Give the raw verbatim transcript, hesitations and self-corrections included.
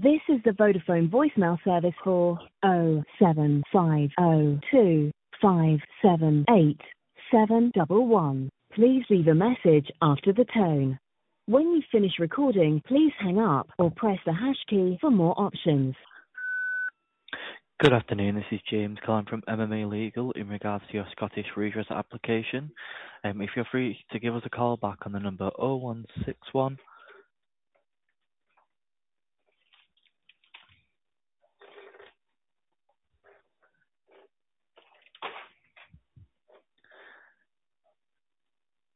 This is the Vodafone voicemail service for oh seven five oh two five seven eight seven one one. Please leave a message after the tone. When you finish recording, please hang up or press the hash key for more options. Good afternoon, this is James calling from M M A Legal in regards to your Scottish redress application. Um, if you're free to give us a call back on the number oh one six one